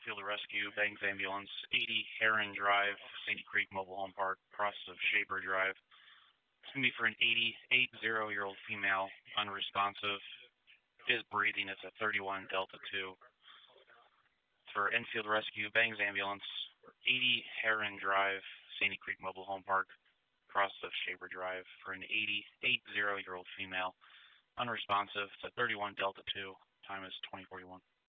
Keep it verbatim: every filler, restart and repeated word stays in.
Enfield Rescue, Bangs Ambulance, eighty Heron Drive, Sandy Creek Mobile Home Park, process of Shaper Drive. It's going to be for an eighty-eight-year-old female, unresponsive, is breathing. It's a thirty-one Delta two. For Enfield Rescue, Bangs Ambulance, eighty Heron Drive, Sandy Creek Mobile Home Park, process of Shaper Drive. For an eighty-eight-year-old female, unresponsive. It's a thirty-one Delta two. Time is twenty forty-one.